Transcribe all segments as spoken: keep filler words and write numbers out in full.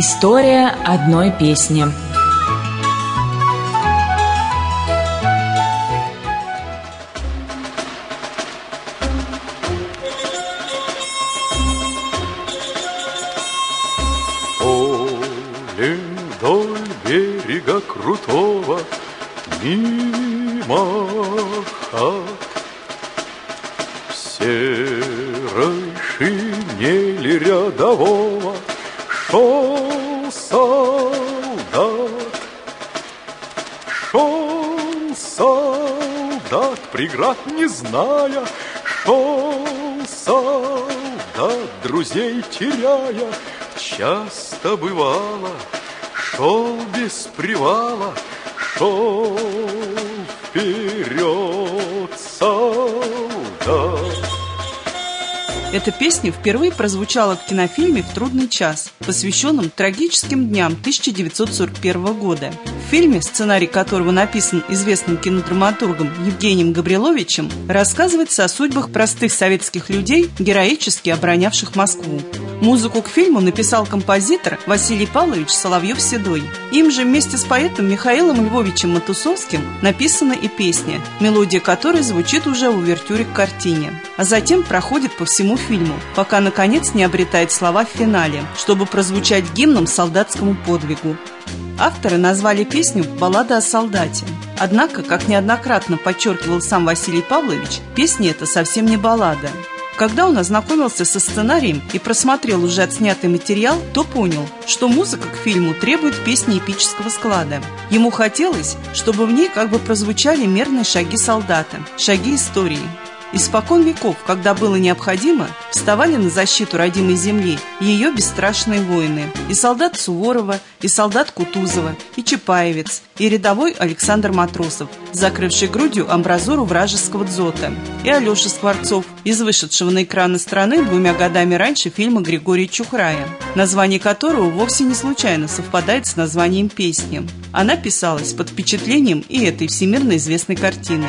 История одной песни. Поле вдоль берега крутого, мимо хат, в серой шинели рядового шел солдат. Шел солдат, преград не зная, шел солдат, друзей теряя. Часто бывало, шел без привала, шел вперед солдат. Эта песня впервые прозвучала в кинофильме «В трудный час», посвященном трагическим дням тысяча девятьсот сорок первого года. В фильме, сценарий которого написан известным кинодраматургом Евгением Габриловичем, рассказывается о судьбах простых советских людей, героически оборонявших Москву. Музыку к фильму написал композитор Василий Павлович Соловьев-Седой. Им же вместе с поэтом Михаилом Львовичем Матусовским написана и песня, мелодия которой звучит уже в увертюре к картине, а затем проходит по всему фильму, пока наконец не обретает слова в финале, чтобы прозвучать гимном солдатскому подвигу. Авторы назвали песню «Баллада о солдате». Однако, как неоднократно подчеркивал сам Василий Павлович, песня эта совсем не баллада. Когда он ознакомился со сценарием и просмотрел уже отснятый материал, то понял, что музыка к фильму требует песни эпического склада. Ему хотелось, чтобы в ней как бы прозвучали мерные шаги солдата, шаги истории. Испокон веков, когда было необходимо, вставали на защиту родимой земли ее бесстрашные воины. И солдат Суворова, и солдат Кутузова, и Чапаевец, и рядовой Александр Матросов, закрывший грудью амбразуру вражеского дзота, и Алеша Скворцов, из вышедшего на экраны страны двумя годами раньше фильма Григория Чухрая, название которого вовсе не случайно совпадает с названием песни. Она писалась под впечатлением и этой всемирно известной картины.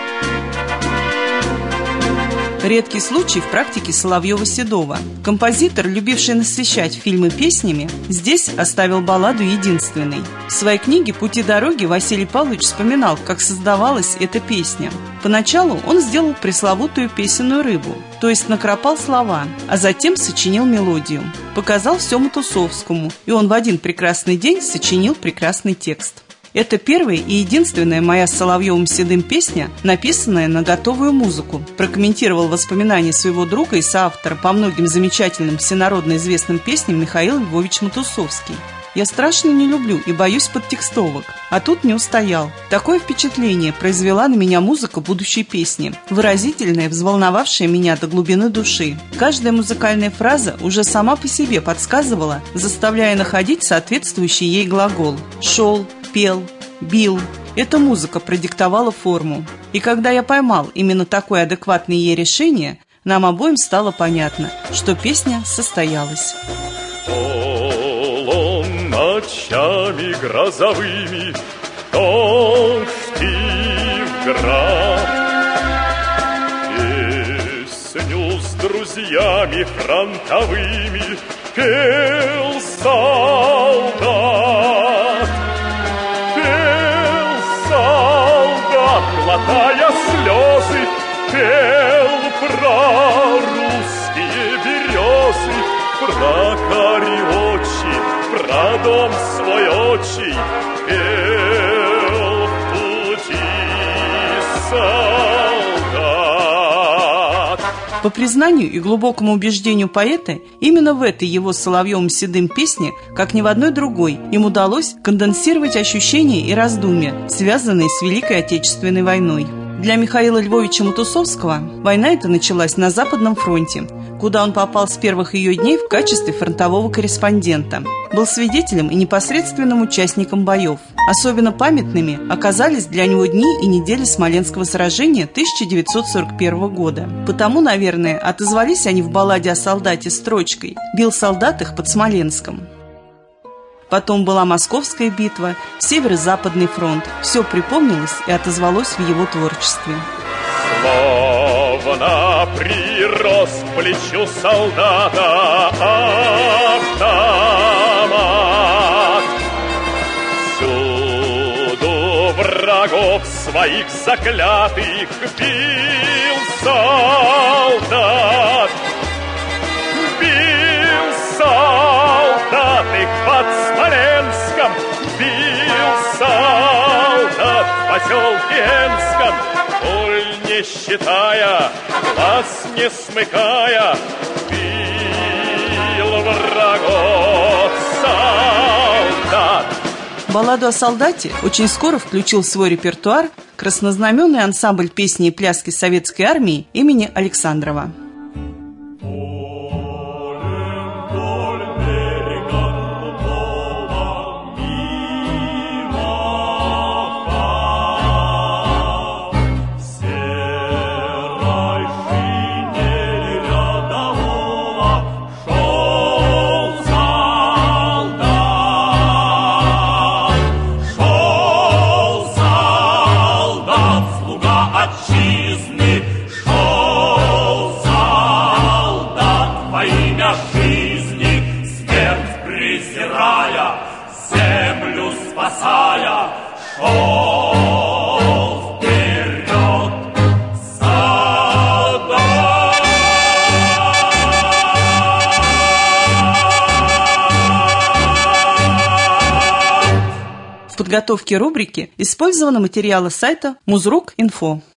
Редкий случай в практике Соловьева-Седова. Композитор, любивший насыщать фильмы песнями, здесь оставил балладу единственной. В своей книге «Пути дороги» Василий Павлович вспоминал, как создавалась эта песня. Поначалу он сделал пресловутую песенную рыбу, то есть накропал слова, а затем сочинил мелодию. Показал все Матусовскому, и он в один прекрасный день сочинил прекрасный текст. Это первая и единственная моя с Соловьевым-Седым песня, написанная на готовую музыку, прокомментировал воспоминания своего друга и соавтора по многим замечательным всенародно известным песням Михаил Львович Матусовский. Я страшно не люблю и боюсь подтекстовок, а тут не устоял. Такое впечатление произвела на меня музыка будущей песни, выразительная, взволновавшая меня до глубины души. Каждая музыкальная фраза уже сама по себе подсказывала, заставляя находить соответствующий ей глагол. Шел, пел, бил. Эта музыка продиктовала форму. И когда я поймал именно такое адекватное ей решение, нам обоим стало понятно, что песня состоялась. Полон ночами грозовыми, дождь и град, песню с друзьями фронтовыми пел солдат. Глотая слезы, пел про русские березы, про Кариочи, про дом свой отчий, пел в пути солдат. По признанию и глубокому убеждению поэта, именно в этой его Соловьевым-Седым песне, как ни в одной другой, им удалось конденсировать ощущения и раздумья, связанные с Великой Отечественной войной. Для Михаила Львовича Матусовского война эта началась на Западном фронте, куда он попал с первых ее дней в качестве фронтового корреспондента. Был свидетелем и непосредственным участником боев. Особенно памятными оказались для него дни и недели Смоленского сражения тысяча девятьсот сорок первого года. Потому, наверное, отозвались они в балладе о солдате строчкой «Бил солдат их под Смоленском». Потом была Московская битва, Северо-Западный фронт. Все припомнилось и отозвалось в его творчестве. Словно прирос к плечу солдата автомат. своих заклятых бил солдат. Бил солдат их под Смоленском, бил солдат в поселке Энском, боль не считая, глаз не смыкая, бил врагов солдат. Балладу о солдате очень скоро включил в свой репертуар краснознаменный ансамбль песни и пляски советской армии имени Александрова. Землю спасая, шел вперед солдат. В подготовке рубрики использованы материалы сайта Музрук точка инфо.